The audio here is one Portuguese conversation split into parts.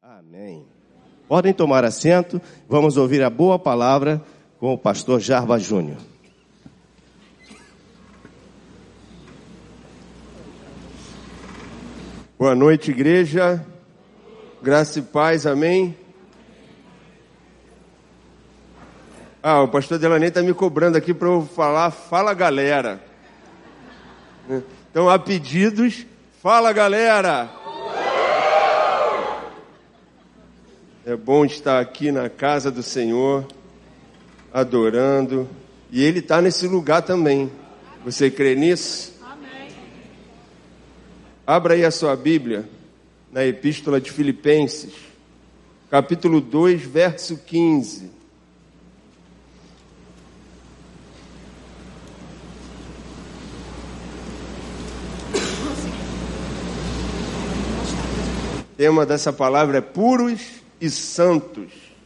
Amém. Podem tomar assento, vamos ouvir a boa palavra com o pastor Jarbas Júnior. Boa noite, igreja. Graça e paz, amém. O pastor Delaney está me cobrando aqui para eu falar, fala galera. Então, a pedidos, fala galera. É bom estar aqui na casa do Senhor, adorando. E Ele está nesse lugar também. Você crê nisso? Amém. Abra aí a sua Bíblia, na Epístola de Filipenses, capítulo 2, verso 15. O tema dessa palavra é puros e santos.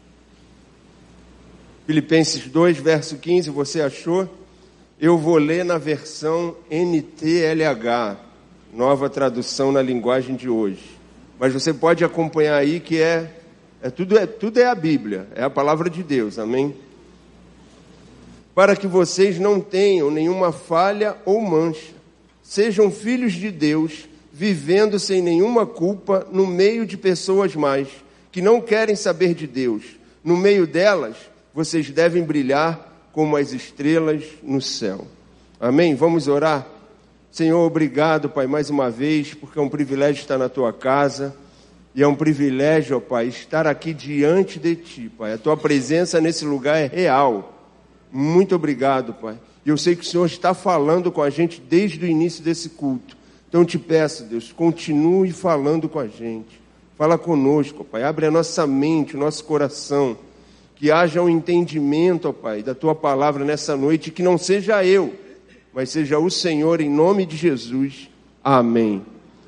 Filipenses 2, verso 15, você achou? Eu vou ler na versão NTLH, nova tradução na linguagem de hoje. Mas você pode acompanhar aí que tudo é a Bíblia, é a palavra de Deus, amém? Para que vocês não tenham nenhuma falha ou mancha, sejam filhos de Deus, vivendo sem nenhuma culpa no meio de pessoas más, que não querem saber de Deus. No meio delas, vocês devem brilhar como as estrelas no céu. Amém? Vamos orar? Senhor, obrigado, Pai, mais uma vez, porque é um privilégio estar na Tua casa, e é um privilégio, ó Pai, estar aqui diante de Ti, Pai. A Tua presença nesse lugar é real. Muito obrigado, Pai. E eu sei que o Senhor está falando com a gente desde o início desse culto. Então te peço, Deus, continue falando com a gente. Fala conosco, Pai. Abre a nossa mente, o nosso coração. Que haja um entendimento, ó Pai, da Tua palavra nessa noite. Que não seja eu, mas seja o Senhor, em nome de Jesus. Amém.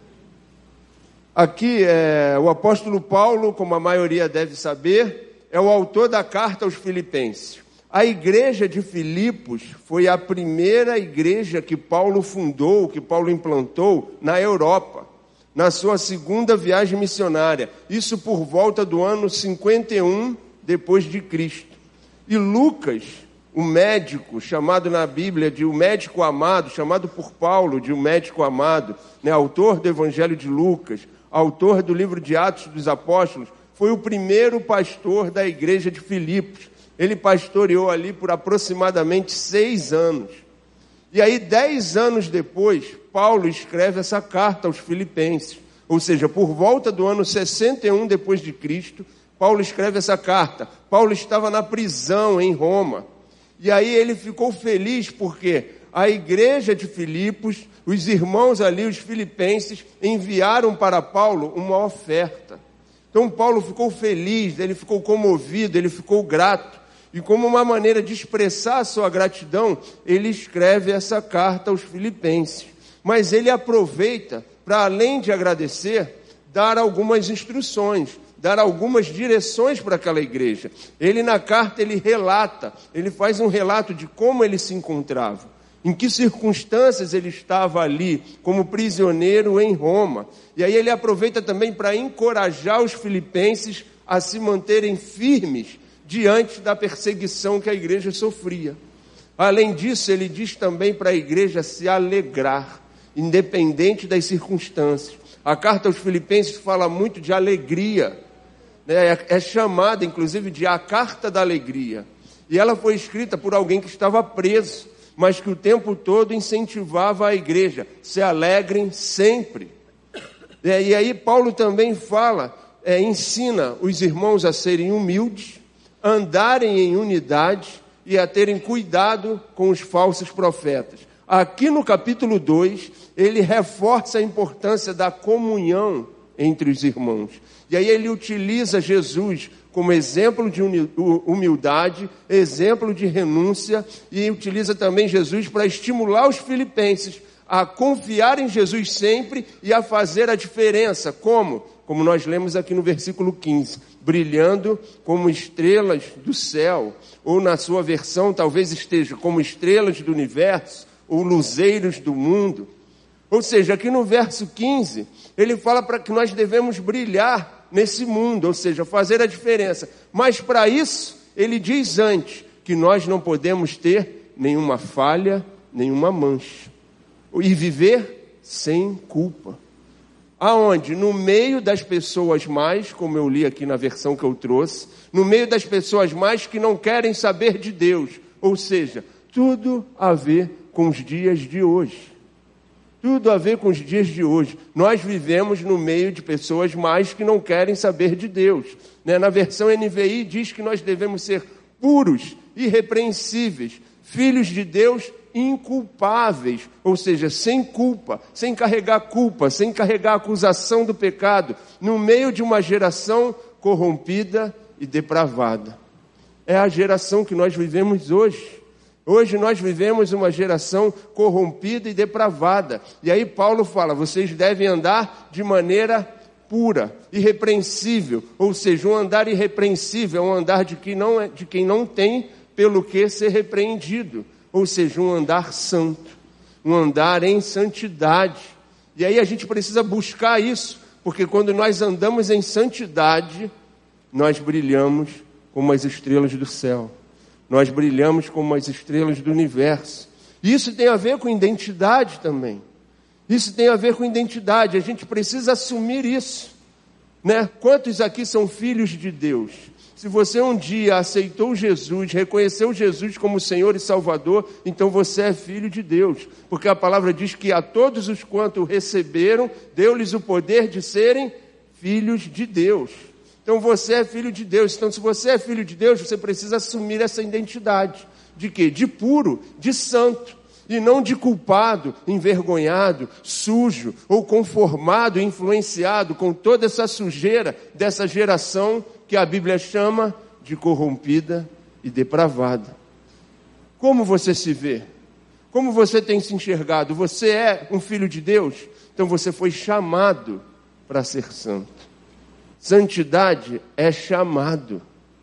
Aqui, o apóstolo Paulo, como a maioria deve saber, é o autor da carta aos Filipenses. A igreja de Filipos foi a primeira igreja que Paulo fundou, que Paulo implantou na Europa, na sua segunda viagem missionária. Isso por volta do ano 51 depois de Cristo. E Lucas, o médico, chamado na Bíblia de o médico amado, chamado por Paulo de o médico amado, autor do Evangelho de Lucas, autor do livro de Atos dos Apóstolos, foi o primeiro pastor da igreja de Filipos. Ele pastoreou ali por aproximadamente 6 anos. E aí, 10 anos depois, Paulo escreve essa carta aos Filipenses. Ou seja, por volta do ano 61 depois de Cristo, Paulo escreve essa carta. Paulo estava na prisão em Roma. E aí ele ficou feliz porque a igreja de Filipos, os irmãos ali, os filipenses, enviaram para Paulo uma oferta. Então Paulo ficou feliz, ele ficou comovido, ele ficou grato. E como uma maneira de expressar a sua gratidão, ele escreve essa carta aos Filipenses. Mas ele aproveita para, além de agradecer, dar algumas instruções, dar algumas direções para aquela igreja. Ele na carta, ele faz um relato de como ele se encontrava, em que circunstâncias ele estava ali, como prisioneiro em Roma. E aí ele aproveita também para encorajar os filipenses a se manterem firmes diante da perseguição que a igreja sofria. Além disso, ele diz também para a igreja se alegrar, independente das circunstâncias. A carta aos Filipenses fala muito de alegria, é chamada, inclusive, de a carta da alegria. E ela foi escrita por alguém que estava preso, mas que o tempo todo incentivava a igreja, se alegrem sempre. E aí Paulo também ensina os irmãos a serem humildes, andarem em unidade e a terem cuidado com os falsos profetas. Aqui no capítulo 2, ele reforça a importância da comunhão entre os irmãos. E aí ele utiliza Jesus como exemplo de humildade, exemplo de renúncia, e utiliza também Jesus para estimular os filipenses a confiar em Jesus sempre e a fazer a diferença. Como? Como nós lemos aqui no versículo 15, brilhando como estrelas do céu, ou na sua versão talvez esteja como estrelas do universo, ou luzeiros do mundo. Ou seja, aqui no verso 15, ele fala para que nós devemos brilhar nesse mundo, ou seja, fazer a diferença. Mas para isso, ele diz antes que nós não podemos ter nenhuma falha, nenhuma mancha. E viver sem culpa. Aonde? No meio das pessoas mais, como eu li aqui na versão que eu trouxe, no meio das pessoas mais que não querem saber de Deus. Ou seja, tudo a ver com os dias de hoje. Tudo a ver com os dias de hoje. Nós vivemos no meio de pessoas mais que não querem saber de Deus. Na versão NVI diz que nós devemos ser puros, irrepreensíveis, filhos de Deus inculpáveis, ou seja, sem culpa, sem carregar culpa, sem carregar acusação do pecado, no meio de uma geração corrompida e depravada. É a geração que nós vivemos hoje. Hoje nós vivemos uma geração corrompida e depravada. E aí Paulo fala, vocês devem andar de maneira pura, irrepreensível, ou seja, um andar irrepreensível é um andar de quem não tem pelo que ser repreendido. Ou seja, um andar santo, um andar em santidade. E aí a gente precisa buscar isso, porque quando nós andamos em santidade, nós brilhamos como as estrelas do céu. Nós brilhamos como as estrelas do universo. E isso tem a ver com identidade também. Isso tem a ver com identidade, a gente precisa assumir isso. Quantos aqui são filhos de Deus? Se você um dia aceitou Jesus, reconheceu Jesus como Senhor e Salvador, então você é filho de Deus. Porque a palavra diz que a todos os quantos o receberam, deu-lhes o poder de serem filhos de Deus. Então você é filho de Deus. Então se você é filho de Deus, você precisa assumir essa identidade. De quê? De puro, de santo. E não de culpado, envergonhado, sujo, ou conformado, influenciado com toda essa sujeira dessa geração que a Bíblia chama de corrompida e depravada. Como você se vê? Como você tem se enxergado? Você é um filho de Deus? Então você foi chamado para ser santo. Santidade é chamado.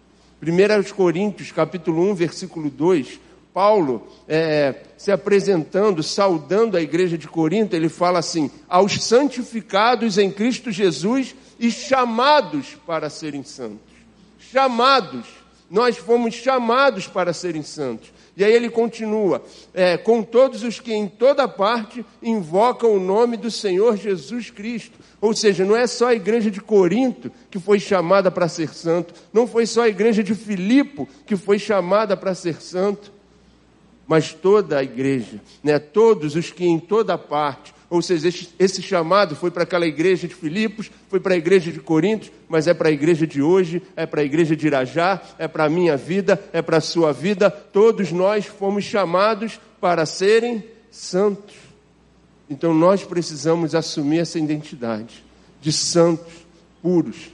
1 Coríntios, capítulo 1, versículo 2, Paulo, se apresentando, saudando a igreja de Corinto, ele fala assim, aos santificados em Cristo Jesus e chamados para serem santos. Chamados, nós fomos chamados para serem santos. E aí ele continua, com todos os que em toda parte invocam o nome do Senhor Jesus Cristo. Ou seja, não é só a igreja de Corinto que foi chamada para ser santo, não foi só a igreja de Filipe que foi chamada para ser santo, mas toda a igreja, todos os que em toda parte, ou seja, esse chamado foi para aquela igreja de Filipos, foi para a igreja de Corinto, mas é para a igreja de hoje, é para a igreja de Irajá, é para a minha vida, é para a sua vida, todos nós fomos chamados para serem santos. Então nós precisamos assumir essa identidade de santos, puros.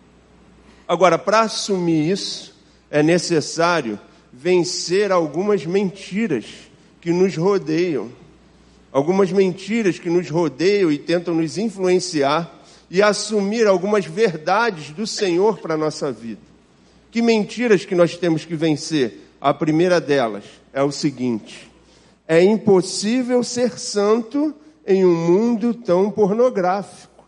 Agora, para assumir isso, é necessário vencer algumas mentiras que nos rodeiam. Algumas mentiras que nos rodeiam e tentam nos influenciar e assumir algumas verdades do Senhor para a nossa vida. Que mentiras que nós temos que vencer? A primeira delas é o seguinte: é impossível ser santo em um mundo tão pornográfico.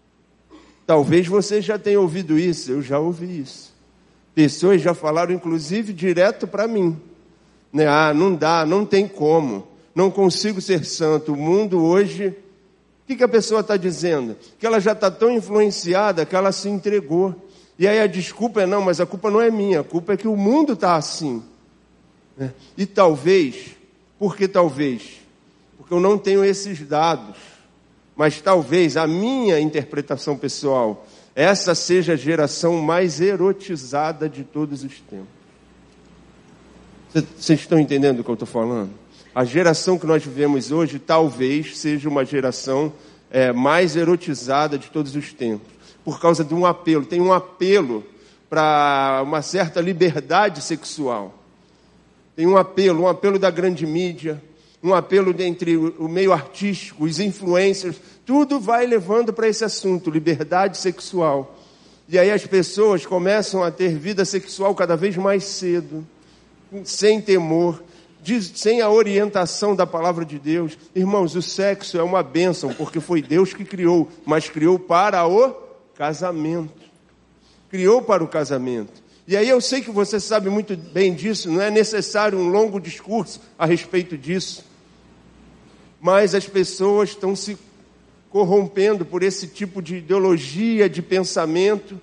Talvez você já tenha ouvido isso, eu já ouvi isso. Pessoas já falaram, inclusive, direto para mim. Não dá, não tem como. Não consigo ser santo. O mundo hoje... O que a pessoa está dizendo? Que ela já está tão influenciada que ela se entregou. E aí a desculpa é, não, mas a culpa não é minha. A culpa é que o mundo está assim. E talvez... Por que talvez? Porque eu não tenho esses dados. Mas talvez a minha interpretação pessoal... essa seja a geração mais erotizada de todos os tempos. Vocês estão entendendo o que eu estou falando? A geração que nós vivemos hoje talvez seja uma geração mais erotizada de todos os tempos. Por causa de um apelo. Tem um apelo para uma certa liberdade sexual. Tem um apelo da grande mídia, um apelo entre o meio artístico, os influencers, tudo vai levando para esse assunto, liberdade sexual. E aí as pessoas começam a ter vida sexual cada vez mais cedo, sem temor, sem a orientação da palavra de Deus. Irmãos, o sexo é uma bênção, porque foi Deus que criou, mas criou para o casamento. criou para o casamento. E aí eu sei que você sabe muito bem disso, não é necessário um longo discurso a respeito disso. Mas as pessoas estão se corrompendo por esse tipo de ideologia, de pensamento,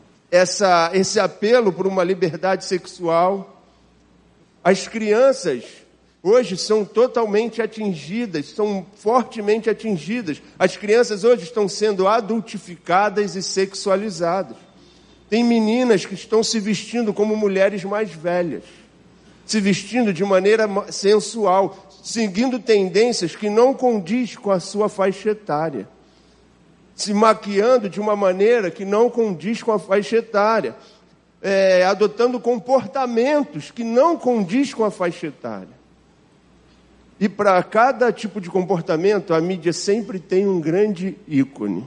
esse apelo por uma liberdade sexual. As crianças hoje são totalmente atingidas, são fortemente atingidas. As crianças hoje estão sendo adultificadas e sexualizadas. Tem meninas que estão se vestindo como mulheres mais velhas, se vestindo de maneira sensual, seguindo tendências que não condiz com a sua faixa etária, se maquiando de uma maneira que não condiz com a faixa etária, adotando comportamentos que não condiz com a faixa etária. E para cada tipo de comportamento, a mídia sempre tem um grande ícone.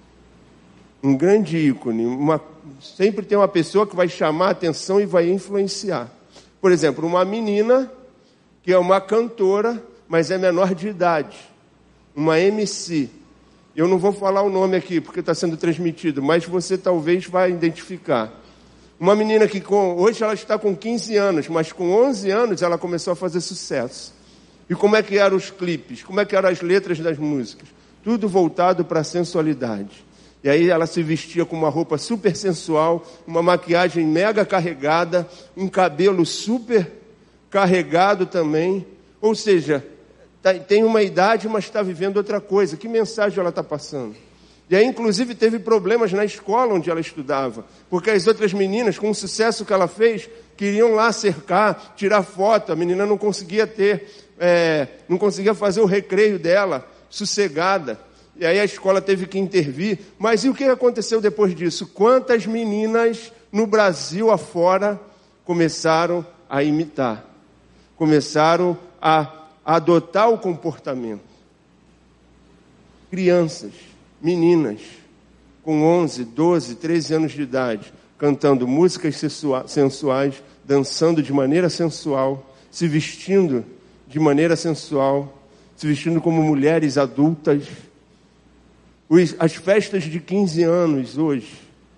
Um grande ícone. Sempre tem uma pessoa que vai chamar a atenção e vai influenciar. Por exemplo, uma menina que é uma cantora, mas é menor de idade. Uma MC. Eu não vou falar o nome aqui, porque está sendo transmitido, mas você talvez vai identificar. Uma menina que hoje ela está com 15 anos, mas com 11 anos ela começou a fazer sucesso. E como é que eram os clipes? Como é que eram as letras das músicas? Tudo voltado para a sensualidade. E aí ela se vestia com uma roupa super sensual, uma maquiagem mega carregada, um cabelo super carregado também. Ou seja, tem uma idade, mas está vivendo outra coisa. Que mensagem ela está passando? E aí, inclusive, teve problemas na escola onde ela estudava, porque as outras meninas, com o sucesso que ela fez, queriam lá cercar, tirar foto. A menina não conseguia não conseguia fazer o recreio dela sossegada. E aí a escola teve que intervir. Mas e o que aconteceu depois disso? Quantas meninas no Brasil afora começaram a imitar? Começaram a adotar o comportamento. Crianças, meninas, com 11, 12, 13 anos de idade, cantando músicas sensuais, dançando de maneira sensual, se vestindo de maneira sensual, se vestindo como mulheres adultas. As festas de 15 anos hoje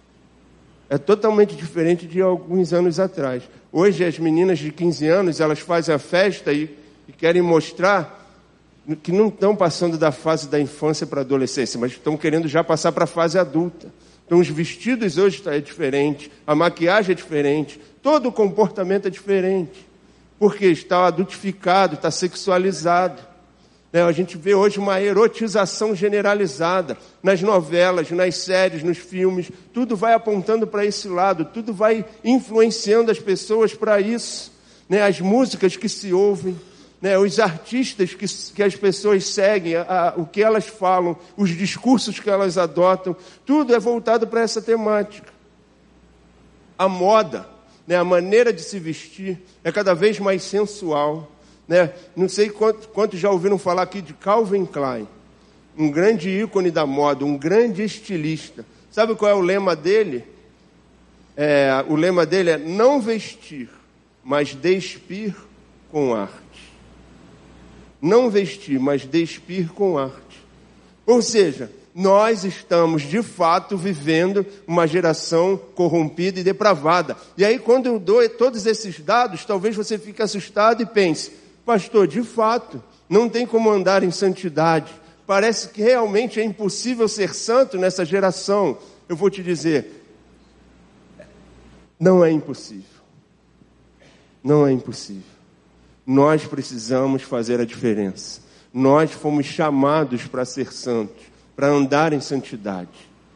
é totalmente diferente de alguns anos atrás. Hoje as meninas de 15 anos, elas fazem a festa e querem mostrar que não estão passando da fase da infância para a adolescência, mas estão querendo já passar para a fase adulta. Então os vestidos hoje é diferente, a maquiagem é diferente, todo o comportamento é diferente, porque está adultificado, está sexualizado. A gente vê hoje uma erotização generalizada nas novelas, nas séries, nos filmes. Tudo vai apontando para esse lado, tudo vai influenciando as pessoas para isso. As músicas que se ouvem, os artistas que as pessoas seguem, o que elas falam, os discursos que elas adotam, tudo é voltado para essa temática. A moda, a maneira de se vestir é cada vez mais sensual. Não sei quantos já ouviram falar aqui de Calvin Klein, um grande ícone da moda, um grande estilista. Sabe qual é o lema dele? O lema dele é não vestir, mas despir com arte. Não vestir, mas despir com arte. Ou seja, nós estamos de fato vivendo uma geração corrompida e depravada. E aí quando eu dou todos esses dados, talvez você fique assustado e pense: pastor, de fato, não tem como andar em santidade. Parece que realmente é impossível ser santo nessa geração. Eu vou te dizer, não é impossível. Não é impossível. Nós precisamos fazer a diferença. Nós fomos chamados para ser santos, para andar em santidade.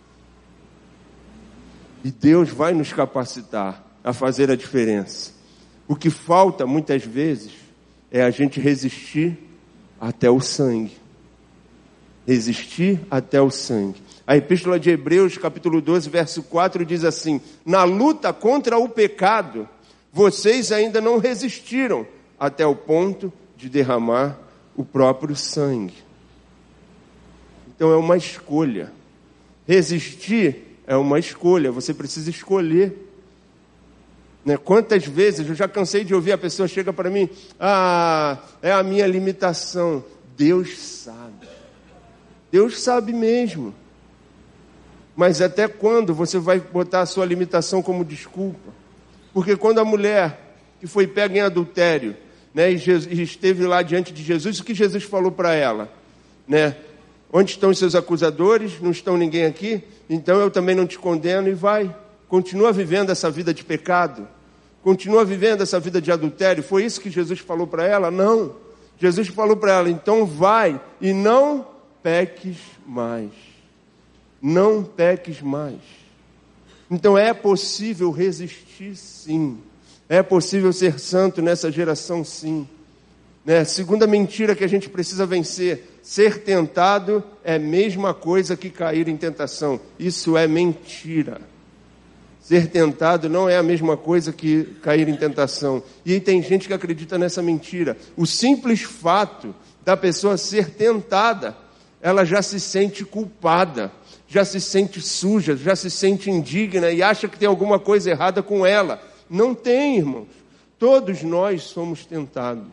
E Deus vai nos capacitar a fazer a diferença. O que falta, muitas vezes, é a gente resistir até o sangue. Resistir até o sangue. A Epístola de Hebreus, capítulo 12, verso 4, diz assim: na luta contra o pecado, vocês ainda não resistiram até o ponto de derramar o próprio sangue. Então é uma escolha. Resistir é uma escolha, você precisa escolher. Quantas vezes eu já cansei de ouvir a pessoa chega para mim: é a minha limitação. Deus sabe. Deus sabe mesmo. Mas até quando você vai botar a sua limitação como desculpa? Porque quando a mulher que foi pega em adultério, né, e esteve lá diante de Jesus, o que Jesus falou para ela? Né? Onde estão os seus acusadores? Não estão ninguém aqui? Então eu também não te condeno, e vai. Continua vivendo essa vida de pecado. Continua vivendo essa vida de adultério. Foi isso que Jesus falou para ela? Não. Jesus falou para ela, então vai e não peques mais. Não peques mais. Então é possível resistir, sim. É possível ser santo nessa geração, sim. Né? Segunda mentira que a gente precisa vencer: ser tentado é a mesma coisa que cair em tentação. Isso é mentira. Ser tentado não é a mesma coisa que cair em tentação. E aí tem gente que acredita nessa mentira. O simples fato da pessoa ser tentada, ela já se sente culpada, já se sente suja, já se sente indigna e acha que tem alguma coisa errada com ela. Não tem, irmãos. Todos nós somos tentados.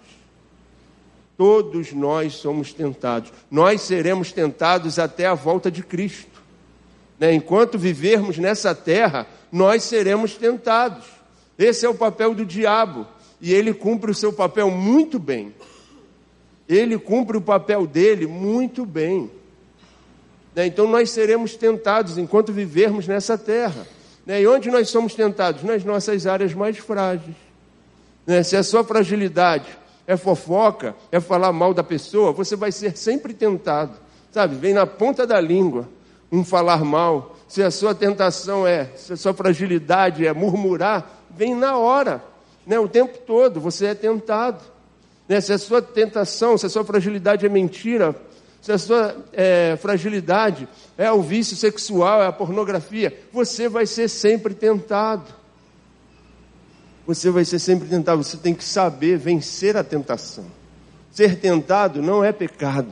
Todos nós somos tentados. Nós seremos tentados até a volta de Cristo. Né? Enquanto vivermos nessa terra, nós seremos tentados. Esse é o papel do diabo. E ele cumpre o seu papel muito bem. Ele cumpre o papel dele muito bem. Né? Então nós seremos tentados enquanto vivermos nessa terra. Né? E onde nós somos tentados? Nas nossas áreas mais frágeis. Né? Se a sua fragilidade é fofoca, é falar mal da pessoa, você vai ser sempre tentado. Sabe? Vem na ponta da língua um falar mal. Se a sua tentação se a sua fragilidade é murmurar, vem na hora, né? O tempo todo você é tentado. Né? Se a sua tentação, se a sua fragilidade é mentira, se a sua fragilidade é o vício sexual, é a pornografia, você vai ser sempre tentado. Você vai ser sempre tentado. Você tem que saber vencer a tentação. Ser tentado não é pecado.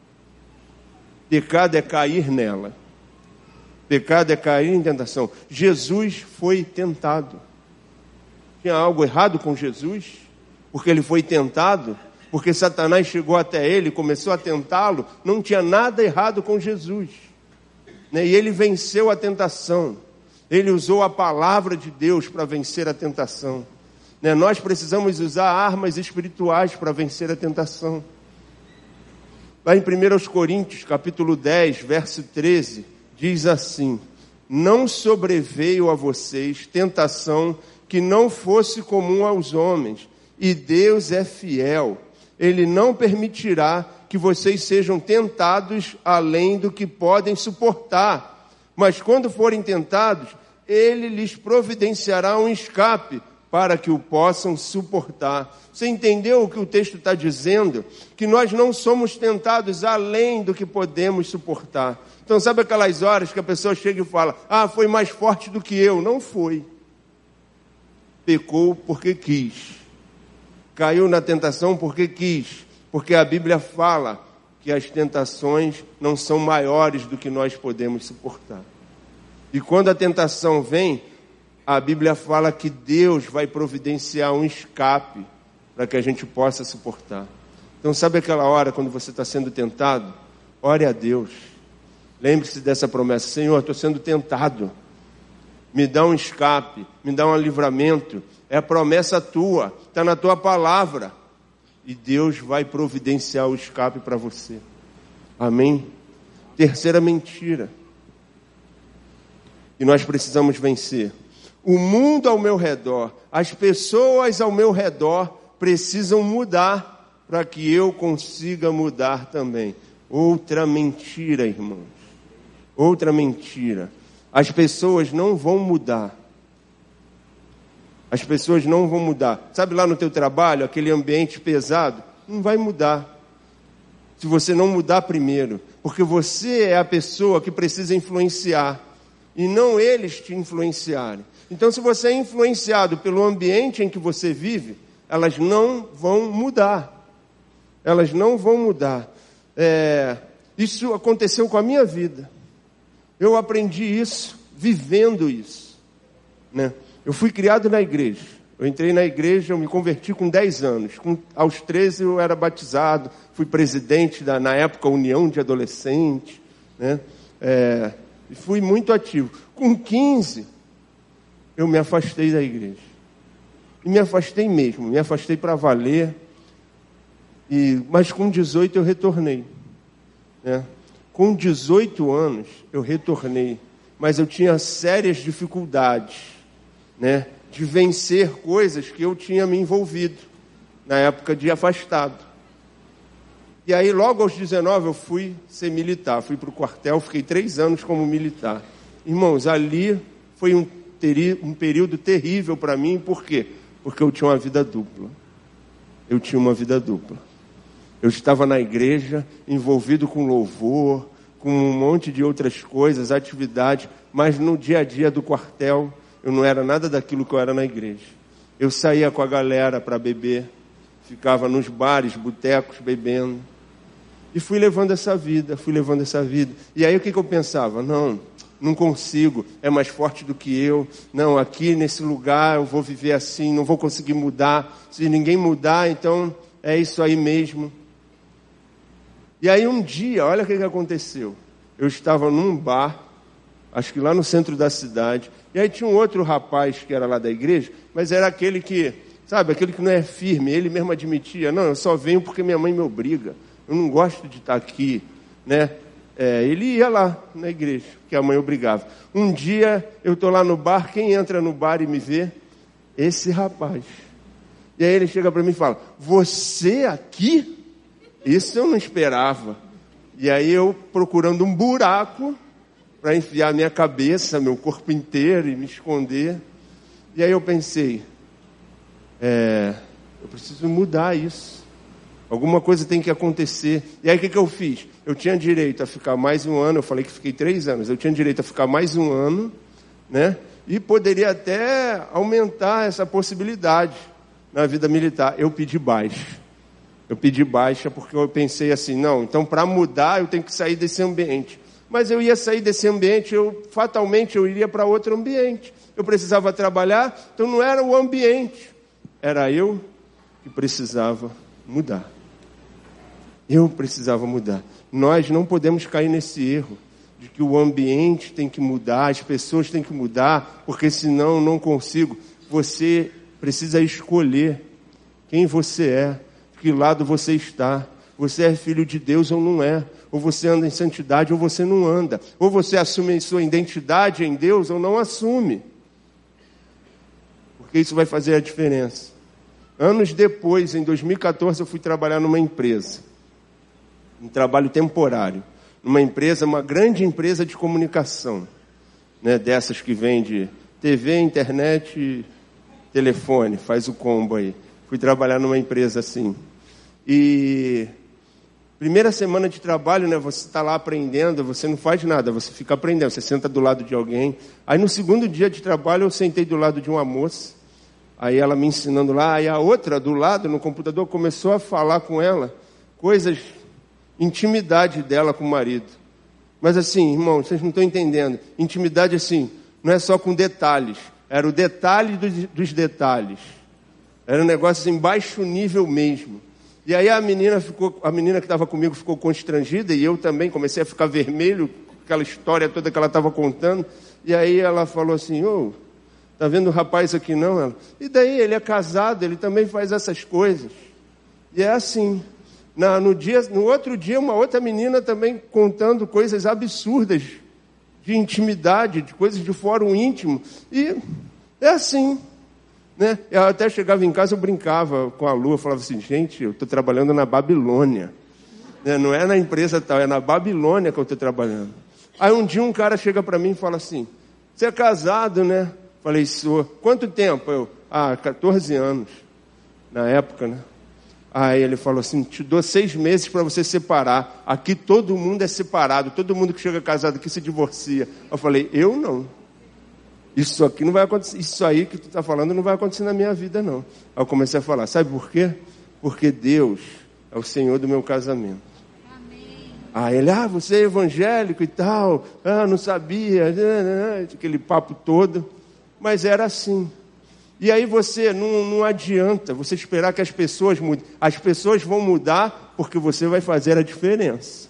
Pecado é cair nela. Pecado é cair em tentação. Jesus foi tentado. Tinha algo errado com Jesus? Porque ele foi tentado? Porque Satanás chegou até ele e começou a tentá-lo? Não tinha nada errado com Jesus. Né? E ele venceu a tentação. Ele usou a palavra de Deus para vencer a tentação. Né? Nós precisamos usar armas espirituais para vencer a tentação. Lá em 1 Coríntios, capítulo 10, verso 13, diz assim: não sobreveio a vocês tentação que não fosse comum aos homens, e Deus é fiel. Ele não permitirá que vocês sejam tentados além do que podem suportar. Mas quando forem tentados, Ele lhes providenciará um escape para que o possam suportar. Você entendeu o que o texto está dizendo? Que nós não somos tentados além do que podemos suportar. Então sabe aquelas horas que a pessoa chega e fala: foi mais forte do que eu. Não foi. Pecou porque quis. Caiu na tentação porque quis. Porque a Bíblia fala que as tentações não são maiores do que nós podemos suportar. E quando a tentação vem, a Bíblia fala que Deus vai providenciar um escape para que a gente possa suportar. Então sabe aquela hora quando você está sendo tentado? Ore a Deus. Lembre-se dessa promessa: Senhor, estou sendo tentado. Me dá um escape, me dá um livramento. É a promessa tua, está na tua palavra. E Deus vai providenciar o escape para você. Amém? Terceira mentira que nós precisamos vencer: o mundo ao meu redor, as pessoas ao meu redor precisam mudar para que eu consiga mudar também. Outra mentira, irmãos. Outra mentira. As pessoas não vão mudar. As pessoas não vão mudar. Sabe lá no teu trabalho, aquele ambiente pesado? Não vai mudar. Se você não mudar primeiro. Porque você é a pessoa que precisa influenciar. E não eles te influenciarem. Então, se você é influenciado pelo ambiente em que você vive, elas não vão mudar. Elas não vão mudar. Isso aconteceu com a minha vida. Eu aprendi isso, vivendo isso. Né? Eu fui criado na igreja. Eu entrei na igreja, eu me converti com 10 anos. Aos 13 eu era batizado, fui presidente na época, União de Adolescentes. Né? e fui muito ativo. Com 15, eu me afastei da igreja. E me afastei mesmo, me afastei para valer. Mas com 18 eu retornei. Né? Com 18 anos eu retornei. Mas eu tinha sérias dificuldades, né, de vencer coisas que eu tinha me envolvido na época de afastado. E aí logo aos 19 eu fui ser militar. Fui para o quartel, fiquei 3 anos como militar. Irmãos, ali foi um período terrível para mim. Por quê? Porque eu tinha uma vida dupla. Eu tinha uma vida dupla. Eu estava na igreja, envolvido com louvor, com um monte de outras coisas, atividades, mas no dia a dia do quartel, eu não era nada daquilo que eu era na igreja. Eu saía com a galera para beber, ficava nos bares, botecos, bebendo. E fui levando essa vida. E aí o que eu pensava? Não consigo, é mais forte do que eu. Não, aqui nesse lugar eu vou viver assim, não vou conseguir mudar. Se ninguém mudar, então é isso aí mesmo. E aí um dia, olha o que aconteceu. Eu estava num bar, acho que lá no centro da cidade, e aí tinha um outro rapaz que era lá da igreja, mas era aquele que, sabe, aquele que não é firme, ele mesmo admitia, não, eu só venho porque minha mãe me obriga. Eu não gosto de estar aqui, né? Ele ia lá na igreja, porque a mãe obrigava. Um dia eu estou lá no bar, quem entra no bar e me vê? Esse rapaz. E aí ele chega para mim e fala, você aqui? Isso eu não esperava. E aí eu procurando um buraco para enfiar minha cabeça, meu corpo inteiro e me esconder. E aí eu pensei, eu preciso mudar isso. Alguma coisa tem que acontecer. E aí o que eu fiz? Eu tinha direito a ficar mais um ano, eu falei que fiquei 3 anos, eu tinha direito a ficar mais um ano, né? E poderia até aumentar essa possibilidade na vida militar. Eu pedi baixa. Eu pedi baixa porque eu pensei assim, não, então para mudar eu tenho que sair desse ambiente. Mas eu ia sair desse ambiente, fatalmente eu iria para outro ambiente. Eu precisava trabalhar, então não era o ambiente, era eu que precisava mudar. Eu precisava mudar. Nós não podemos cair nesse erro de que o ambiente tem que mudar, as pessoas têm que mudar, porque senão não consigo. Você precisa escolher quem você é, de que lado você está. Você é filho de Deus ou não é. Ou você anda em santidade ou você não anda. Ou você assume sua identidade em Deus ou não assume. Porque isso vai fazer a diferença. Anos depois, em 2014, eu fui trabalhar numa empresa. Um trabalho temporário. Numa empresa, uma grande empresa de comunicação. Né, dessas que vende TV, internet, telefone. Faz o combo aí. Fui trabalhar numa empresa assim. E primeira semana de trabalho, né, você está lá aprendendo, você não faz nada, você fica aprendendo, você senta do lado de alguém. Aí no segundo dia de trabalho eu sentei do lado de uma moça, aí ela me ensinando lá, aí a outra do lado no computador começou a falar com ela, coisas, intimidade dela com o marido. Mas assim, irmão, vocês não estão entendendo, intimidade assim, não é só com detalhes, era o detalhe dos detalhes, era um negócio em baixo nível mesmo. E aí a menina que estava comigo ficou constrangida e eu também comecei a ficar vermelho com aquela história toda que ela estava contando. E aí ela falou assim, tá vendo o rapaz aqui não? Ela, e daí? Ele é casado, ele também faz essas coisas. E é assim. No outro dia, uma outra menina também contando coisas absurdas de intimidade, de coisas de fórum íntimo. E é assim. Né? Eu até chegava em casa, eu brincava com a Lu, eu falava assim, gente, eu estou trabalhando na Babilônia, né? Não é na empresa tal, é na Babilônia que eu estou trabalhando. Aí um dia um cara chega para mim e fala assim, você é casado, né? Falei, sou. Quanto tempo? 14 anos, na época, né? Aí ele falou assim, te dou 6 meses para você separar, aqui todo mundo é separado, todo mundo que chega casado aqui se divorcia. Eu falei, eu não. Isso aqui não vai acontecer, isso aí que tu está falando não vai acontecer na minha vida, não. Aí eu comecei a falar, sabe por quê? Porque Deus é o Senhor do meu casamento. Amém. Aí ele, você é evangélico e tal, não sabia, aquele papo todo, mas era assim. E aí você, não adianta você esperar que as pessoas mudem. As pessoas vão mudar porque você vai fazer a diferença.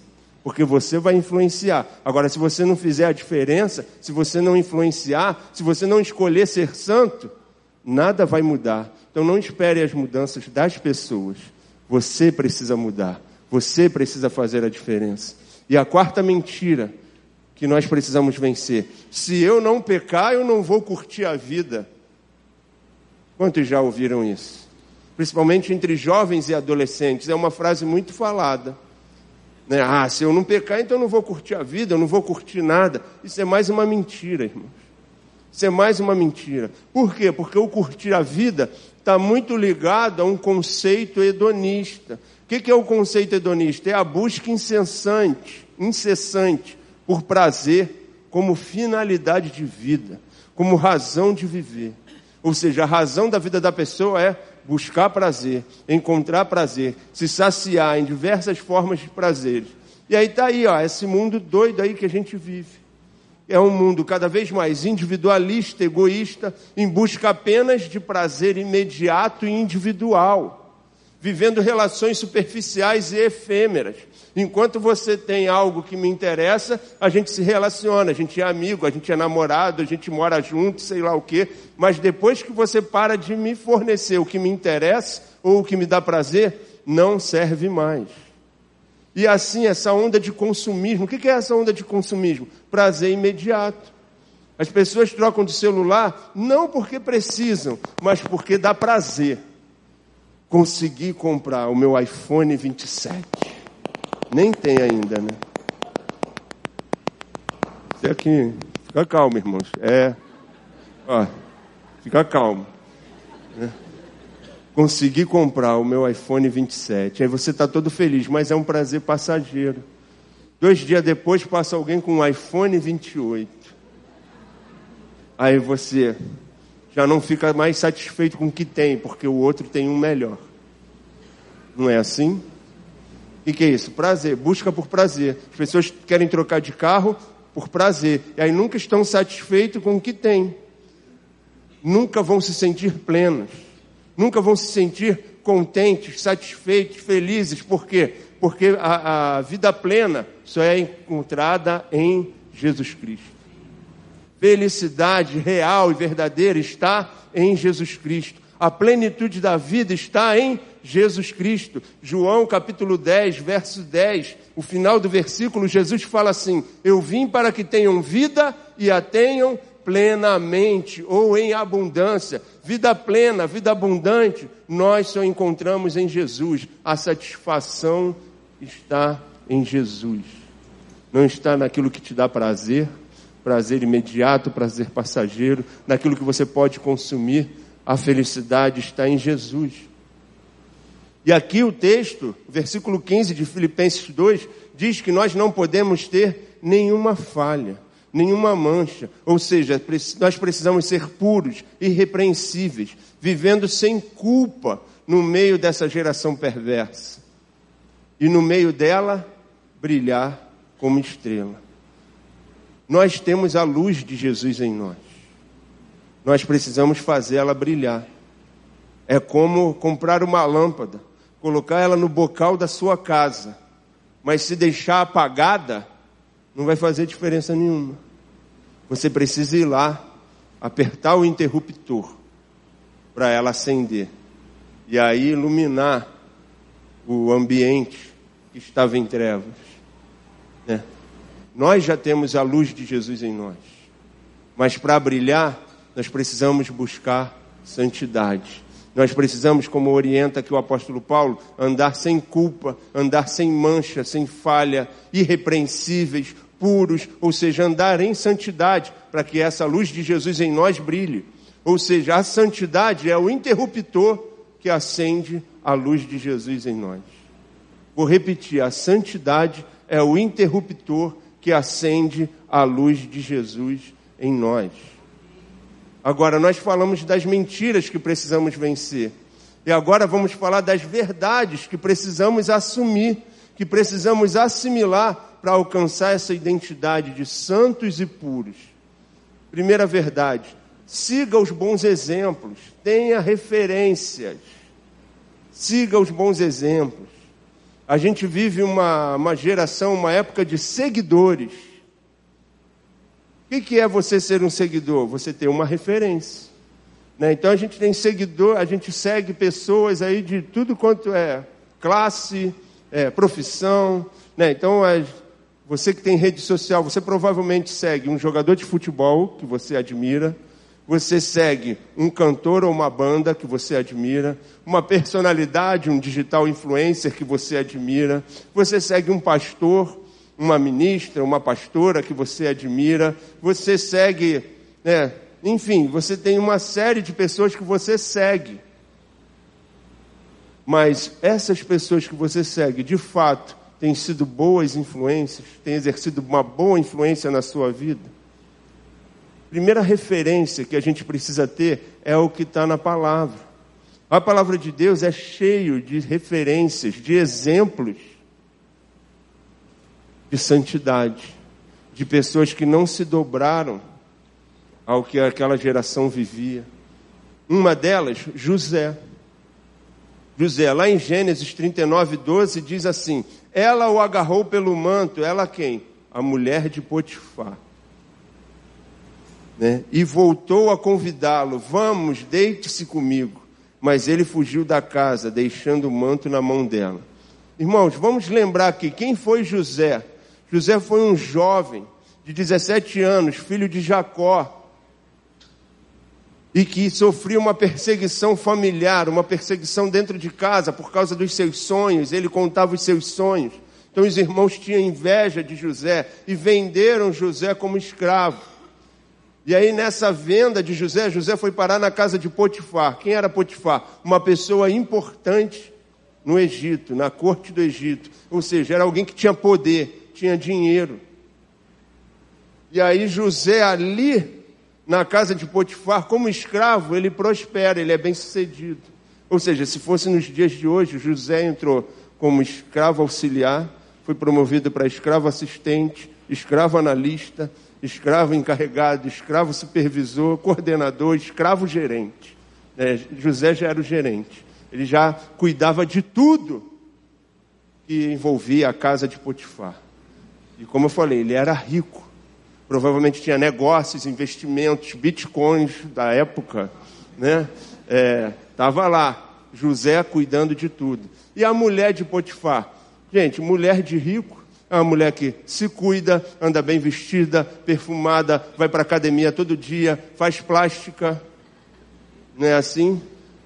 porque você vai influenciar. Agora, se você não fizer a diferença, se você não influenciar, se você não escolher ser santo, nada vai mudar. Então não espere as mudanças das pessoas. Você precisa mudar. Você precisa fazer a diferença. E a quarta mentira que nós precisamos vencer: se eu não pecar, eu não vou curtir a vida. Quantos já ouviram isso? Principalmente entre jovens e adolescentes. É uma frase muito falada. Se eu não pecar, então eu não vou curtir a vida, eu não vou curtir nada. Isso é mais uma mentira, irmãos. Isso é mais uma mentira. Por quê? Porque o curtir a vida está muito ligado a um conceito hedonista. O que é o conceito hedonista? É a busca incessante por prazer como finalidade de vida, como razão de viver. Ou seja, a razão da vida da pessoa é buscar prazer, encontrar prazer, se saciar em diversas formas de prazeres. E aí está aí, esse mundo doido aí que a gente vive. É um mundo cada vez mais individualista, egoísta, em busca apenas de prazer imediato e individual, vivendo relações superficiais e efêmeras. Enquanto você tem algo que me interessa, a gente se relaciona, a gente é amigo, a gente é namorado, a gente mora junto, sei lá o quê. Mas depois que você para de me fornecer o que me interessa ou o que me dá prazer, não serve mais. E assim, essa onda de consumismo, o que é essa onda de consumismo? Prazer imediato. As pessoas trocam de celular não porque precisam, mas porque dá prazer. Consegui comprar o meu iPhone 27. Nem tem ainda, né? Isso aqui, fica calmo, irmãos. Fica calmo. Consegui comprar o meu iPhone 27. Aí você está todo feliz, mas é um prazer passageiro. 2 dias depois passa alguém com um iPhone 28. Aí você já não fica mais satisfeito com o que tem, porque o outro tem um melhor. Não é assim? O que é isso? Prazer, busca por prazer. As pessoas querem trocar de carro por prazer. E aí nunca estão satisfeitos com o que têm. Nunca vão se sentir plenos. Nunca vão se sentir contentes, satisfeitos, felizes. Por quê? Porque a vida plena só é encontrada em Jesus Cristo. Felicidade real e verdadeira está em Jesus Cristo. A plenitude da vida está em Jesus Cristo. João capítulo 10, verso 10, o final do versículo, Jesus fala assim: eu vim para que tenham vida e a tenham plenamente, ou em abundância. Vida plena, vida abundante, nós só encontramos em Jesus. A satisfação está em Jesus. Não está naquilo que te dá prazer, prazer imediato, prazer passageiro, naquilo que você pode consumir. A felicidade está em Jesus. E aqui o texto, versículo 15 de Filipenses 2, diz que nós não podemos ter nenhuma falha, nenhuma mancha. Ou seja, nós precisamos ser puros, irrepreensíveis, vivendo sem culpa no meio dessa geração perversa. E no meio dela, brilhar como estrela. Nós temos a luz de Jesus em nós. Nós precisamos fazer ela brilhar. É como comprar uma lâmpada, colocar ela no bocal da sua casa, mas se deixar apagada, não vai fazer diferença nenhuma. Você precisa ir lá, apertar o interruptor para ela acender e aí iluminar o ambiente que estava em trevas. Nós já temos a luz de Jesus em nós, mas para brilhar nós precisamos buscar santidade. Nós precisamos, como orienta aqui o apóstolo Paulo, andar sem culpa, andar sem mancha, sem falha, irrepreensíveis, puros, ou seja, andar em santidade, para que essa luz de Jesus em nós brilhe. Ou seja, a santidade é o interruptor que acende a luz de Jesus em nós. Vou repetir, a santidade é o interruptor que acende a luz de Jesus em nós. Agora, nós falamos das mentiras que precisamos vencer. E agora vamos falar das verdades que precisamos assumir, que precisamos assimilar para alcançar essa identidade de santos e puros. Primeira verdade: siga os bons exemplos, tenha referências. Siga os bons exemplos. a gente vive uma geração, uma época de seguidores. O que é você ser um seguidor? Você ter uma referência, né? Então a gente tem seguidor, a gente segue pessoas aí de tudo quanto é classe, profissão, né? Então você que tem rede social, você provavelmente segue um jogador de futebol que você admira, você segue um cantor ou uma banda que você admira, uma personalidade, um digital influencer que você admira, você segue um pastor, uma ministra, uma pastora que você admira, você segue, enfim, você tem uma série de pessoas que você segue. Mas essas pessoas que você segue, de fato, têm sido boas influências, têm exercido uma boa influência na sua vida? Primeira referência que a gente precisa ter é o que está na palavra. A palavra de Deus é cheio de referências, de exemplos de santidade, de pessoas que não se dobraram ao que aquela geração vivia. Uma delas, José. José, lá em Gênesis 39:12, diz assim: ela o agarrou pelo manto. Ela quem? A mulher de Potifar. Né? E voltou a convidá-lo: vamos, deite-se comigo. Mas ele fugiu da casa, deixando o manto na mão dela. Irmãos, vamos lembrar aqui, quem foi José? José foi um jovem de 17 anos, filho de Jacó, e que sofria uma perseguição familiar, uma perseguição dentro de casa por causa dos seus sonhos. Ele contava os seus sonhos. Então os irmãos tinham inveja de José e venderam José como escravo. E aí nessa venda de José, José foi parar na casa de Potifar. Quem era Potifar? Uma pessoa importante no Egito, na corte do Egito. Ou seja, era alguém que tinha poder, tinha dinheiro. E aí José ali, na casa de Potifar, como escravo, ele prospera, ele é bem sucedido. Ou seja, se fosse nos dias de hoje, José entrou como escravo auxiliar, foi promovido para escravo assistente, escravo analista, escravo encarregado, escravo supervisor, coordenador, escravo gerente. José já era o gerente. Ele já cuidava de tudo que envolvia a casa de Potifar. E como eu falei, ele era rico. Provavelmente tinha negócios, investimentos, bitcoins da época, né? Estava lá, José cuidando de tudo. E a mulher de Potifar? Gente, mulher de rico é uma mulher que se cuida, anda bem vestida, perfumada, vai para a academia todo dia, faz plástica, não é assim?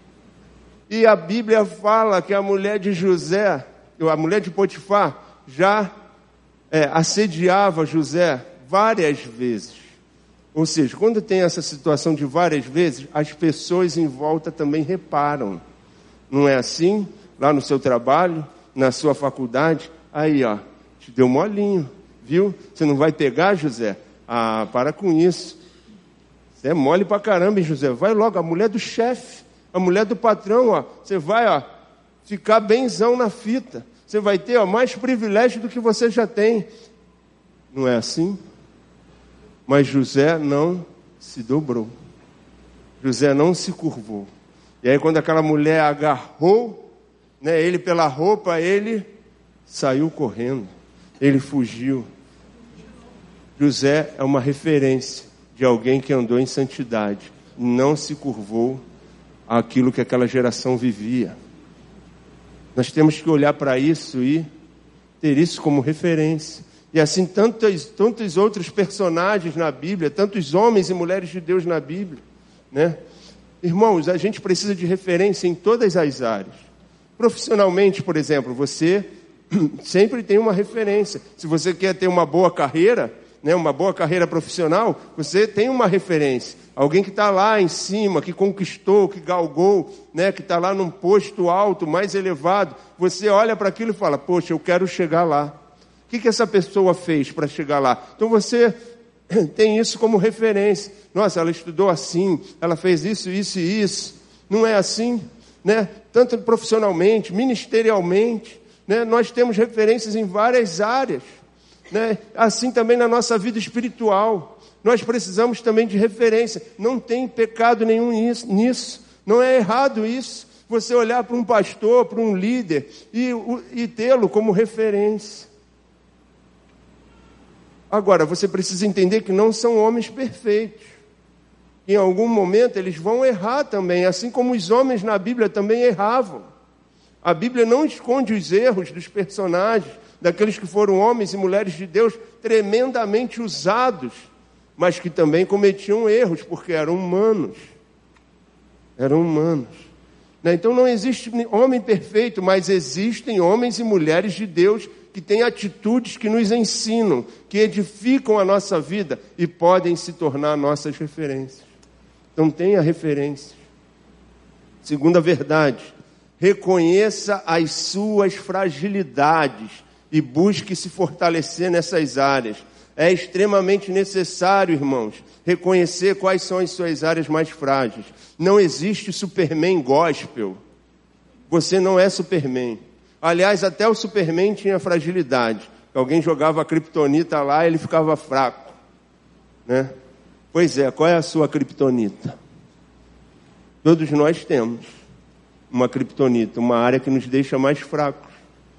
E a Bíblia fala que a mulher de José, a mulher de Potifar, já assediava José várias vezes. Ou seja, quando tem essa situação de várias vezes, as pessoas em volta também reparam. Não é assim? Lá no seu trabalho, na sua faculdade, aí ó, te deu molinho, viu? Você não vai pegar, José? Ah, para com isso. Você é mole pra caramba, hein, José? Vai logo, a mulher do chefe, a mulher do patrão, ó. Você vai, ó, ficar benzão na fita. Você vai ter, ó, mais privilégio do que você já tem. Não é assim? Mas José não se dobrou. José não se curvou. E aí quando aquela mulher agarrou, né, ele pela roupa, ele saiu correndo. Ele fugiu. José é uma referência de alguém que andou em santidade. Não se curvou àquilo que aquela geração vivia. Nós temos que olhar para isso e ter isso como referência. E assim tantos outros personagens na Bíblia, tantos homens e mulheres de Deus na Bíblia, né? Irmãos, a gente precisa de referência em todas as áreas. Profissionalmente, por exemplo, você sempre tem uma referência. Se você quer ter uma boa carreira, né, uma boa carreira profissional, você tem uma referência. Alguém que está lá em cima, que conquistou, que galgou, né, que está lá num posto alto, mais elevado. Você olha para aquilo e fala, poxa, eu quero chegar lá. O que essa pessoa fez para chegar lá? Então você tem isso como referência. Nossa, ela estudou assim, ela fez isso, isso e isso. Não é assim, né? Tanto profissionalmente, ministerialmente, né? Nós temos referências em várias áreas, né? Assim também na nossa vida espiritual. Nós precisamos também de referência. Não tem pecado nenhum nisso. Não é errado isso. Você olhar para um pastor, para um líder e tê-lo como referência. Agora, você precisa entender que não são homens perfeitos. Em algum momento eles vão errar também, assim como os homens na Bíblia também erravam. A Bíblia não esconde os erros dos personagens, daqueles que foram homens e mulheres de Deus tremendamente usados, mas que também cometiam erros, porque eram humanos. Eram humanos. Então não existe homem perfeito, mas existem homens e mulheres de Deus que têm atitudes que nos ensinam, que edificam a nossa vida e podem se tornar nossas referências. Então tenha referências. Segunda verdade, reconheça as suas fragilidades e busque se fortalecer nessas áreas. É extremamente necessário, irmãos, reconhecer quais são as suas áreas mais frágeis. Não existe Superman gospel. Você não é Superman. Aliás, até o Superman tinha fragilidade. Alguém jogava a criptonita lá e ele ficava fraco, né? Pois é, qual é a sua criptonita? Todos nós temos uma criptonita, uma área que nos deixa mais fracos.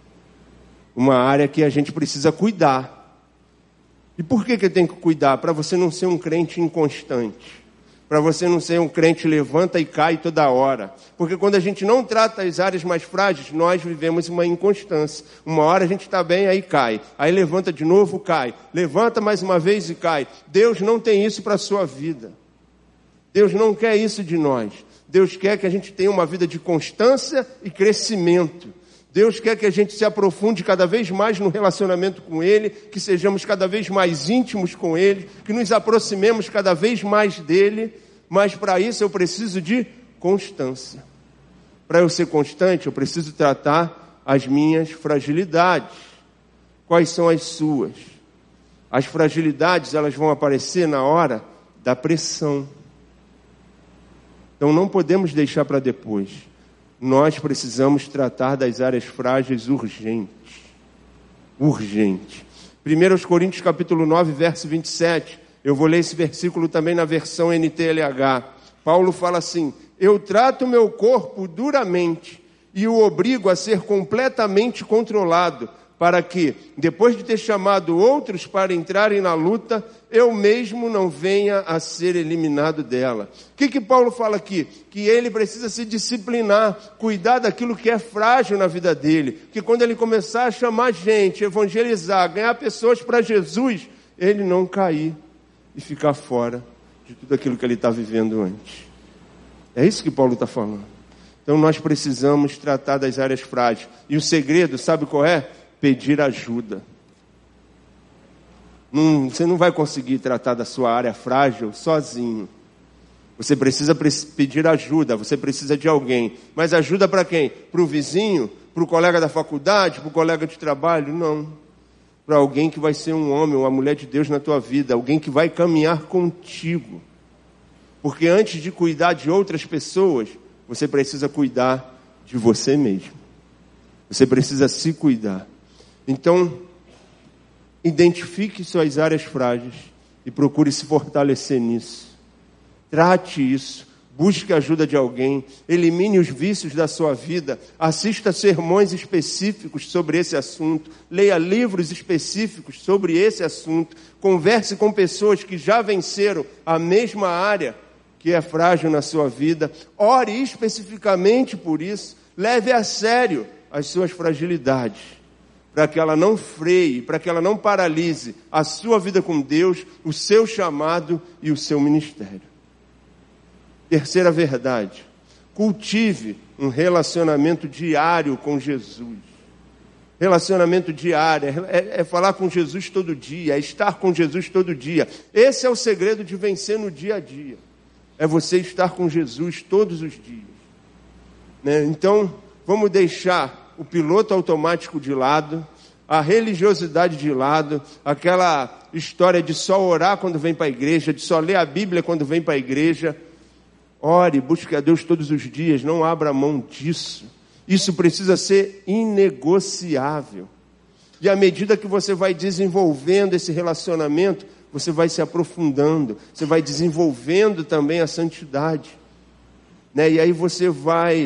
Uma área que a gente precisa cuidar. E por que tem que cuidar? Para você não ser um crente inconstante. Para você não ser um crente levanta e cai toda hora. Porque quando a gente não trata as áreas mais frágeis, nós vivemos uma inconstância. Uma hora a gente está bem, aí cai. Aí levanta de novo, cai. Levanta mais uma vez e cai. Deus não tem isso para a sua vida. Deus não quer isso de nós. Deus quer que a gente tenha uma vida de constância e crescimento. Deus quer que a gente se aprofunde cada vez mais no relacionamento com Ele, que sejamos cada vez mais íntimos com Ele, que nos aproximemos cada vez mais dEle, mas para isso eu preciso de constância. Para eu ser constante, eu preciso tratar as minhas fragilidades. Quais são as suas? As fragilidades, elas vão aparecer na hora da pressão. Então não podemos deixar para depois. Nós precisamos tratar das áreas frágeis urgentes. Urgente. 1 Coríntios capítulo 9, verso 27. Eu vou ler esse versículo também na versão NTLH. Paulo fala assim: eu trato o meu corpo duramente e o obrigo a ser completamente controlado, para que, depois de ter chamado outros para entrarem na luta, eu mesmo não venha a ser eliminado dela. O que Paulo fala aqui? Que ele precisa se disciplinar, cuidar daquilo que é frágil na vida dele. Que quando ele começar a chamar gente, evangelizar, ganhar pessoas para Jesus, ele não cair e ficar fora de tudo aquilo que ele está vivendo antes. É isso que Paulo está falando. Então nós precisamos tratar das áreas frágeis. E o segredo, sabe qual é? Pedir ajuda. Você não vai conseguir tratar da sua área frágil sozinho. Você precisa pedir ajuda, você precisa de alguém. Mas ajuda para quem? Para o vizinho? Para o colega da faculdade? Para o colega de trabalho? Não. Para alguém que vai ser um homem, uma mulher de Deus na tua vida. Alguém que vai caminhar contigo. Porque antes de cuidar de outras pessoas, você precisa cuidar de você mesmo. Você precisa se cuidar. Então, identifique suas áreas frágeis e procure se fortalecer nisso. Trate isso, busque a ajuda de alguém, elimine os vícios da sua vida, assista sermões específicos sobre esse assunto, leia livros específicos sobre esse assunto, converse com pessoas que já venceram a mesma área que é frágil na sua vida, ore especificamente por isso, leve a sério as suas fragilidades, para que ela não freie, para que ela não paralise a sua vida com Deus, o seu chamado e o seu ministério. Terceira verdade, cultive um relacionamento diário com Jesus. Relacionamento diário, é falar com Jesus todo dia, é estar com Jesus todo dia. Esse é o segredo de vencer no dia a dia. É você estar com Jesus todos os dias. Né? Então, vamos deixar o piloto automático de lado, a religiosidade de lado, aquela história de só orar quando vem para a igreja, de só ler a Bíblia quando vem para a igreja. Ore, busque a Deus todos os dias, não abra mão disso. Isso precisa ser inegociável. E à medida que você vai desenvolvendo esse relacionamento, você vai se aprofundando, você vai desenvolvendo também a santidade. Né? E aí você vai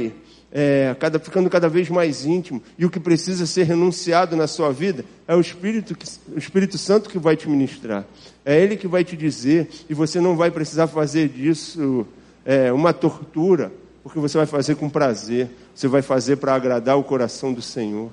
ficando cada vez mais íntimo, e o que precisa ser renunciado na sua vida é o Espírito Santo que vai te ministrar. É Ele que vai te dizer, e você não vai precisar fazer disso uma tortura, porque você vai fazer com prazer, você vai fazer para agradar o coração do Senhor.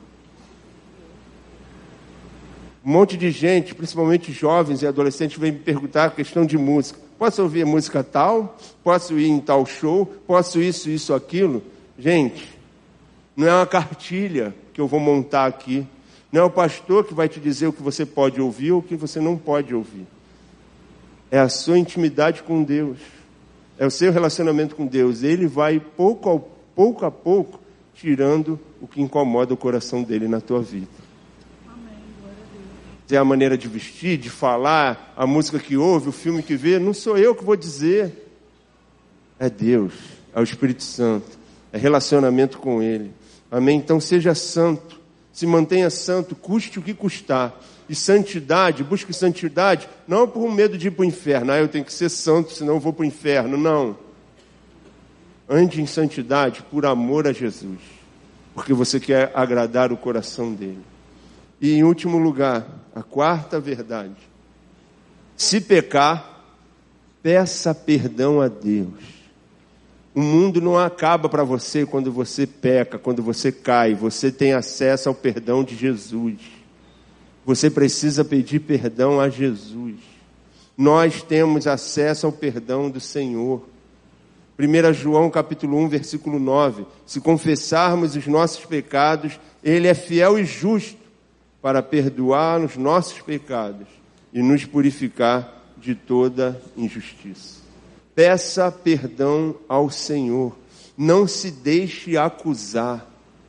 Um monte de gente, principalmente jovens e adolescentes, vem me perguntar a questão de música. Posso ouvir música tal? Posso ir em tal show? Posso isso, aquilo? Gente, não é uma cartilha que eu vou montar aqui. Não é o pastor que vai te dizer o que você pode ouvir ou o que você não pode ouvir. É a sua intimidade com Deus. É o seu relacionamento com Deus. Ele vai, pouco a pouco, tirando o que incomoda o coração dele na tua vida. É a maneira de vestir, de falar, a música que ouve, o filme que vê, não sou eu que vou dizer. É Deus, é o Espírito Santo, é relacionamento com Ele. Amém? Então seja santo, se mantenha santo, custe o que custar. E santidade, busque santidade, não por medo de ir para o inferno. Eu tenho que ser santo, senão eu vou para o inferno. Não. Ande em santidade por amor a Jesus, porque você quer agradar o coração dele. E em último lugar, a quarta verdade. Se pecar, peça perdão a Deus. O mundo não acaba para você quando você peca, quando você cai. Você tem acesso ao perdão de Jesus. Você precisa pedir perdão a Jesus. Nós temos acesso ao perdão do Senhor. 1 João capítulo 1, versículo 9. Se confessarmos os nossos pecados, Ele é fiel e justo para perdoar os nossos pecados e nos purificar de toda injustiça. Peça perdão ao Senhor. Não se deixe acusar.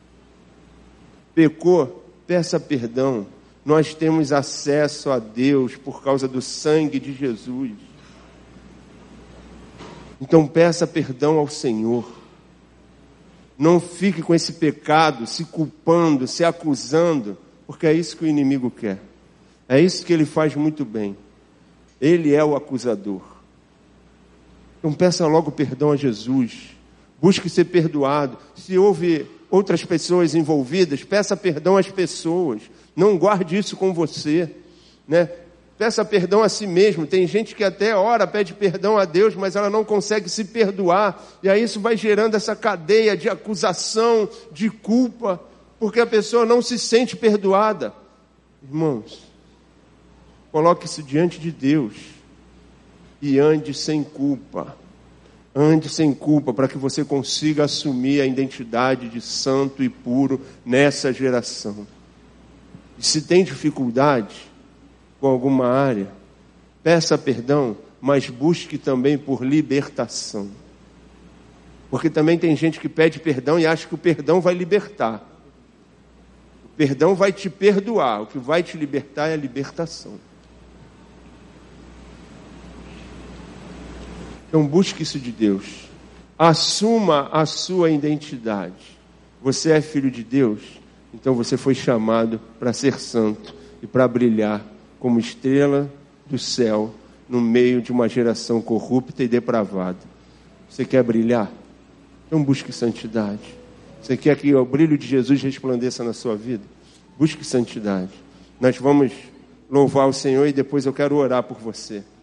Pecou? Peça perdão. Nós temos acesso a Deus por causa do sangue de Jesus. Então peça perdão ao Senhor. Não fique com esse pecado, se culpando, se acusando, porque é isso que o inimigo quer. É isso que ele faz muito bem. Ele é o acusador. Então peça logo perdão a Jesus. Busque ser perdoado. Se houve outras pessoas envolvidas, peça perdão às pessoas. Não guarde isso com você, né? Peça perdão a si mesmo. Tem gente que até ora, pede perdão a Deus, mas ela não consegue se perdoar. E aí isso vai gerando essa cadeia de acusação, de culpa, porque a pessoa não se sente perdoada. Irmãos, coloque isso diante de Deus e ande sem culpa. Ande sem culpa para que você consiga assumir a identidade de santo e puro nessa geração. E se tem dificuldade com alguma área, peça perdão, mas busque também por libertação. Porque também tem gente que pede perdão e acha que o perdão vai libertar. O perdão vai te perdoar, o que vai te libertar é a libertação. Então busque isso de Deus. Assuma a sua identidade. Você é filho de Deus, então você foi chamado para ser santo e para brilhar como estrela do céu no meio de uma geração corrupta e depravada. Você quer brilhar? Então busque santidade. Você quer que o brilho de Jesus resplandeça na sua vida? Busque santidade. Nós vamos louvar o Senhor e depois eu quero orar por você.